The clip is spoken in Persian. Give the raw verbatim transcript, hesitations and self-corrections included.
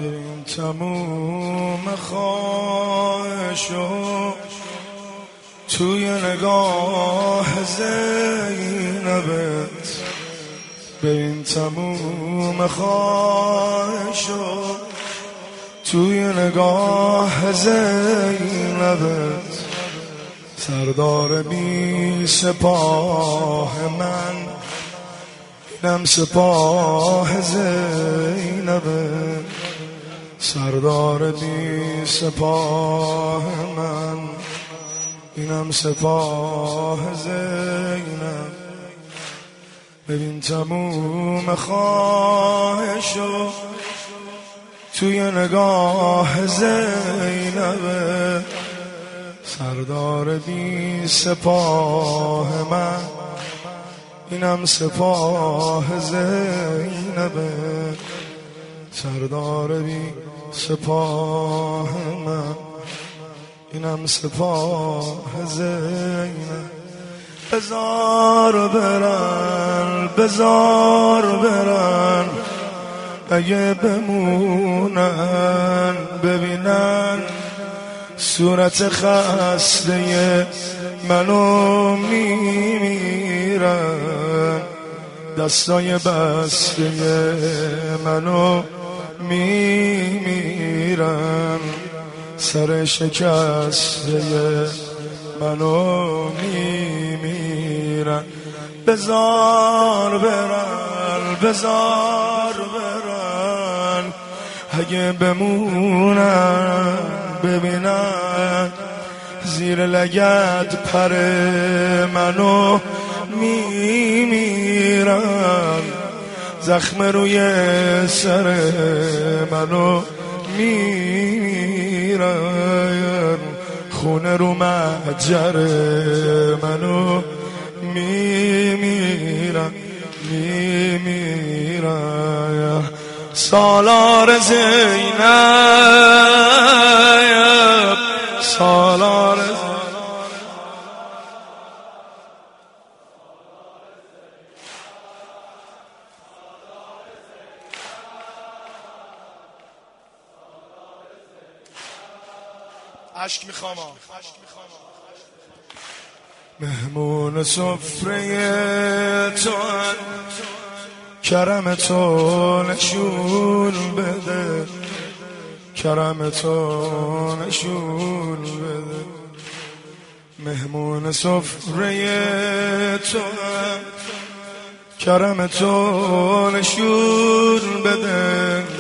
ببین تموم خواهشو توی نگاه زینبت، ببین تموم خواهشو توی نگاه زینبت. سردار بی سپاه من، اینم سپاه زینبت. سردار بی سپاه من، اینم سپاه زینب. ببین تموم خواهشو توی نگاه زینبه. سردار بی سپاه من، اینم سپاه زینبه. سردار بی سپاه من، اینم سپاه زینب. بزار برن بزار برن، اگه بمونن ببینن صورت خسته منو میمیرن. دستای بسته منو میمیرن، سر شکسته منو میمیرن. بزار برن بزار برن، اگه بمونن ببینن زیر لگد پر منو میمیرن. زخم روی سر منو میمیرن، خونه رو محجر منو میمیرن میمیرن. سالار زینب سالار زینب. عشق میخوام مهمون سفره تو، کرم تو نشون بده، کرم تو نشون بده. مهمون سفره تو، کرم تو نشون بده.